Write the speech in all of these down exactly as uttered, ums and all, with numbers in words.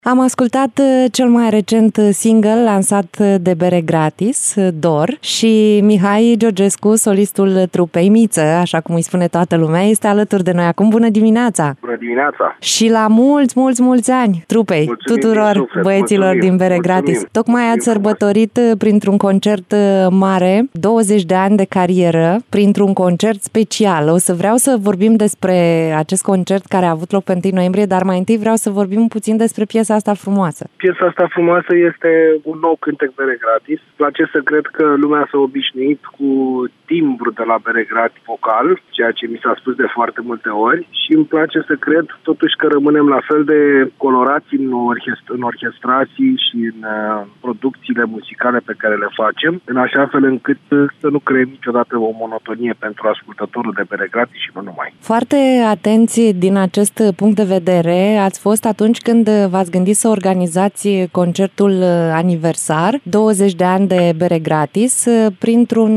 Am ascultat cel mai recent single lansat de Bere Gratis, Dor, și Mihai Georgescu, solistul trupei Miță, așa cum îi spune toată lumea, este alături de noi acum. Bună dimineața! Bună dimineața! Și la mulți, mulți, mulți ani trupei, mulțumim tuturor suflet, băieților mulțumim, din Bere mulțumim, Gratis. Tocmai mulțumim, ați sărbătorit frumos. Printr-un concert mare douăzeci de ani de carieră, printr-un concert special. O să vreau să vorbim despre acest concert care a avut loc pe întâi noiembrie, dar mai întâi vreau să vorbim puțin despre piesa asta frumoasă. Piesa asta frumoasă este un nou cântec Bere Gratis. Îmi place să cred că lumea s-a obișnuit cu timbru de la Bere Gratis vocal, ceea ce mi s-a spus de foarte multe ori, și îmi place să cred totuși că rămânem la fel de colorați în, orchest- în orchestrații și în uh, producțiile muzicale pe care le facem, în așa fel încât să nu creăm niciodată o monotonie pentru ascultătorul de Bere Gratis și nu numai. Foarte atenți din acest punct de vedere ați fost atunci când v-ați gândit să organizați concertul aniversar, douăzeci de ani de Bere Gratis, printr-un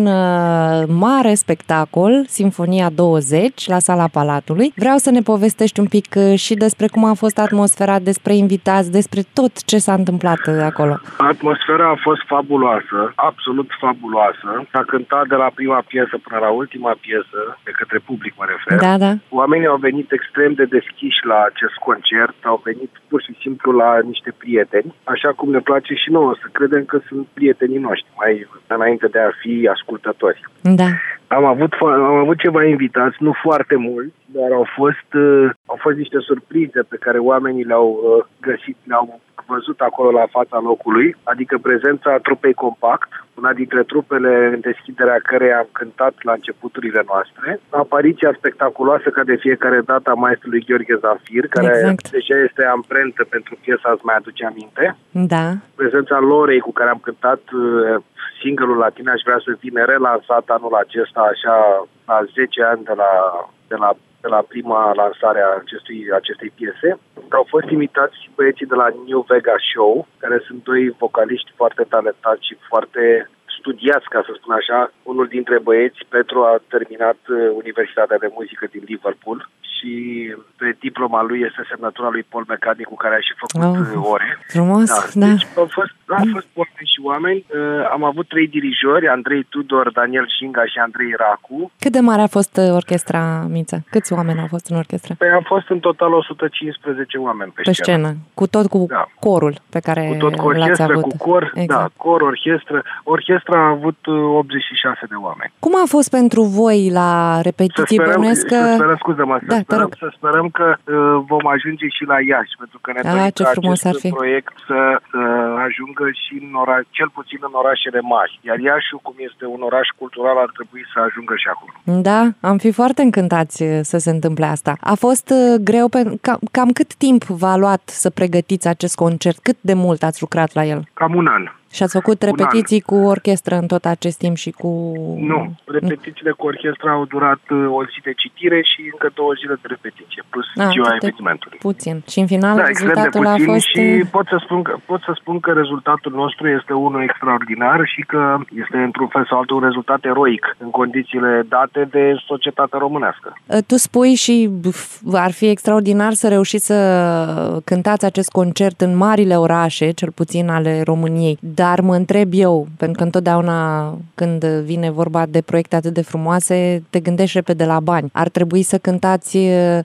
mare spectacol, Sinfonia douăzeci, la Sala Palatului. Vreau să ne povestești un pic și despre cum a fost atmosfera, despre invitați, despre tot ce s-a întâmplat acolo. Atmosfera a fost fabuloasă, absolut fabuloasă. S-a cântat de la prima piesă până la ultima piesă, de către public mă refer. Da, da. Oamenii au venit extrem de deschiși la acest concert, au venit pur și simplu la niște prieteni, așa cum ne place și nouă să credem că sunt prietenii noștri, mai înainte de a fi ascultători. Da. Am avut, am avut ceva invitați, nu foarte mulți, dar au fost, uh, au fost niște surprize pe care oamenii le-au uh, găsit, le-au văzut acolo la fața locului, adică prezența trupei Compact, una dintre trupele în deschiderea căreia am cântat la începuturile noastre, apariția spectaculoasă ca de fiecare dată a maestrului Gheorghe Zafir, care exact. Deja este amprentă pentru piesa Îți mai aduce aminte. Da. Prezența Lorei cu care am cântat uh, single-ul la tine, aș vrea să vină relansat anul acesta, așa, la zece ani de la, de la, de la prima lansare a acestui, acestei piese. Au fost imitați băieții de la New Vega Show, care sunt doi vocaliști foarte talentați și foarte studiați, ca să spun așa. Unul dintre băieți, Petru, a terminat Universitatea de Muzică din Liverpool și pe diploma lui este semnătura lui Paul McCartney, cu care a și făcut oh, ore. Frumos, da. da. Deci au fost, au fost oameni și oameni. Uh, am avut trei dirijori, Andrei Tudor, Daniel Șinga și Andrei Racu. Cât de mare a fost orchestra Miță? Câți oameni au fost în orchestră? Păi a fost în total o sută cincisprezece oameni pe, pe scenă. scenă. Cu tot cu da. corul pe care cu tot cu l-ați avut. Cu cor, exact. Da, cor, orchestră. Orchestra a avut optzeci și șase de oameni. Cum a fost pentru voi la repetiții? Să sperăm, Bănuiesc că... să sperăm, scuză-mă, să, da, sperăm, să sperăm că uh, vom ajunge și la Iași, pentru că ne da, dorim ce ca frumos acest ar fi. proiect să, să ajungă și în ora, cel puțin în orașele mari. Iar Iașiul, cum este un oraș cultural, ar trebui să ajungă și acolo. Da, am fi foarte încântați să se întâmple asta. A fost uh, greu, pe... cam, cam cât timp v-a luat să pregătiți acest concert? Cât de mult ați lucrat la el? Cam un an. Și ați făcut repetiții cu orchestră în tot acest timp și cu... Nu, repetițiile cu orchestra au durat o zi de citire și încă două zile de repetiție, plus a, ziua evenimentului. Puțin. Și în final da, rezultatul a fost... Și pot să, spun că, pot să spun că rezultatul nostru este unul extraordinar și că este într-un fel sau altul un rezultat eroic în condițiile date de societatea românească. Tu spui și ar fi extraordinar să reușiți să cântați acest concert în marile orașe, cel puțin ale României. Dar mă întreb eu, pentru că întotdeauna când vine vorba de proiecte atât de frumoase, te gândești repede la bani. Ar trebui să cântați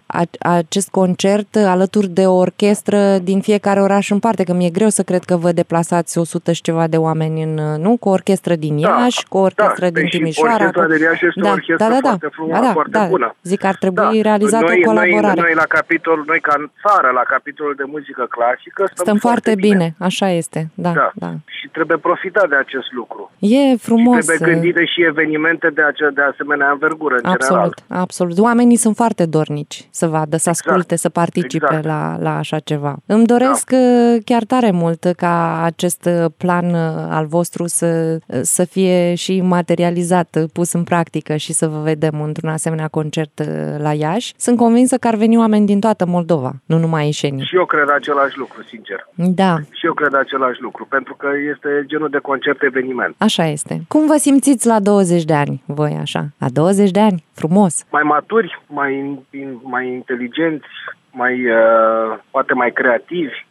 acest concert alături de o orchestră din fiecare oraș în parte, că mi-e greu să cred că vă deplasați o sută și ceva de oameni în, nu? Cu o orchestră din Iași, da, cu o orchestră da, din Timișoara. Orchestra cu... de Iași este da, o orchestră da, da, foarte frumoasă, da, foarte da, bună. Zic, ar trebui da. realizată noi, o colaborare. Noi, noi la capitol, noi ca țară, la capitolul de muzică clasică, stăm, stăm foarte bine. bine. Așa este, da, da. da. Și trebuie profitat de acest lucru. E frumos. Și trebuie gândite și evenimente de, ace- de asemenea învergură, în absolut, general. Absolut. Oamenii sunt foarte dornici să vadă, să asculte, exact. să participe exact. la, la așa ceva. Îmi doresc da. chiar tare mult ca acest plan al vostru să, să fie și materializat, pus în practică și să vă vedem într-un asemenea concert la Iași. Sunt convinsă că ar veni oameni din toată Moldova, nu numai ieșenii. Și eu cred același lucru, sincer. Da. Și eu cred același lucru, pentru că este genul de concert eveniment. Așa este. Cum vă simțiți la douăzeci de ani, voi așa? La douăzeci de ani? Frumos. Mai maturi, mai, mai inteligenți, mai, uh, poate mai creativi.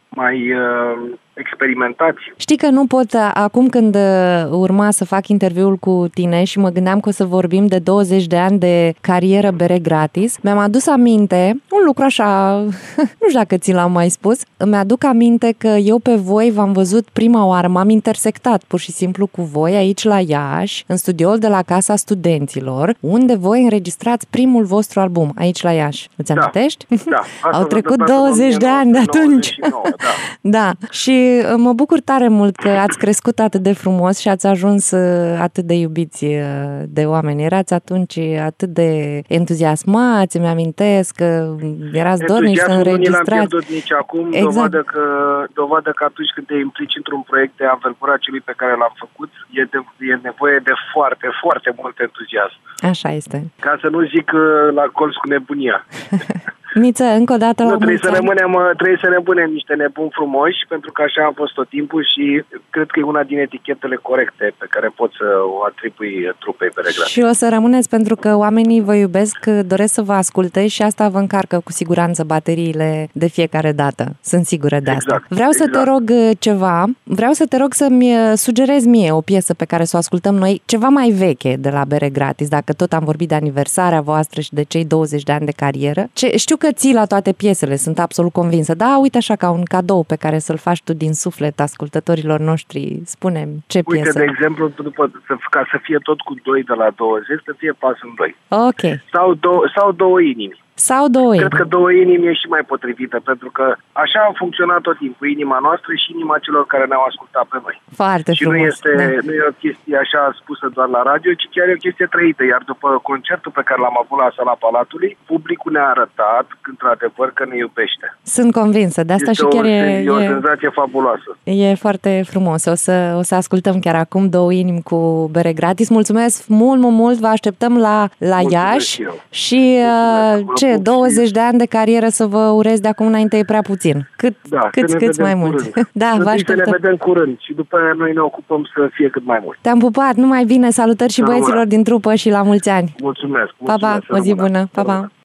mai uh, experimentați. Știi că nu pot, acum când urma să fac interviul cu tine și mă gândeam că o să vorbim de douăzeci de ani de carieră bere gratis, mi-am adus aminte, un lucru așa, nu știu dacă ți l-am mai spus, îmi aduc aminte că eu pe voi v-am văzut prima oară, m-am intersectat pur și simplu cu voi aici la Iași, în studioul de la Casa Studenților, unde voi înregistrați primul vostru album, aici la Iași. Îți amintești? Da. Da. Au trecut douăzeci de ani de atunci. nouăzeci și nouă, da. Da. Și mă bucur tare mult că ați crescut atât de frumos și ați ajuns atât de iubiți de oameni. Erați atunci atât de entuziasmați, îmi amintesc că erați dornici să înregistrați. Nu l-am pierdut nici acum, exact. dovadă, că, dovadă că atunci când te implici într-un proiect de anvergura celui pe care l-am făcut, e, de, e nevoie de foarte, foarte mult entuziasm. Așa este. Ca să nu zic la colț cu nebunia. Miță, încă o dată la nu, trebuie mulți să rămânem, trebuie să rămânem niște nebuni frumoși, pentru că așa am fost tot timpul și cred că e una din etichetele corecte pe care pot să o atribui trupei Bere Gratis. Și o să rămâneți pentru că oamenii vă iubesc, doresc să vă asculte și asta vă încarcă cu siguranță bateriile de fiecare dată. Sunt sigură de asta. Exact, Vreau să exact. te rog ceva, vreau să te rog să-mi sugerezi mie o piesă pe care să o ascultăm noi, ceva mai veche de la Bere Gratis, dacă tot am vorbit de aniversarea voastră și de cei douăzeci de ani de carieră. Ce, știu că ții la toate piesele, sunt absolut convinsă. Da, uite așa ca un cadou pe care să-l faci tu din suflet ascultătorilor noștri. Spune-mi ce uite, piesă. Uite, de exemplu, după, ca să fie tot cu doi de la douăzeci, să fie Pasul doi. Ok. Sau, două, sau două inimi. Sau două inimi. Cred că două inimi e și mai potrivită, pentru că așa a funcționat tot timpul, inima noastră și inima celor care ne-au ascultat pe noi. Foarte și frumos. nu este, da. nu e o chestie așa spusă doar la radio, ci chiar e o chestie trăită. Iar după concertul pe care l-am avut la Sala Palatului, publicul ne-a arătat, într-adevăr, că ne iubește. Sunt convinsă, de asta este și chiar o, e... e o e... senzație fabuloasă. E foarte frumos. O să, o să ascultăm chiar acum două inimi cu Bere Gratis. Mulțumesc mult, mult, mult. Vă așteptăm la, la Iași. Și uh, ce, douăzeci de ani de carieră să vă urez de acum înainte e prea puțin. Cât, da, cât, cât mai mult. Da, vă așteptăm. Să ne vedem curând și după aia noi ne ocupăm să fie cât mai mult. Te-am pupat, numai bine, salutări și băieților din trupă și la mulți ani. Mulțumesc. Pa, pa, o zi bună. Pa, pa.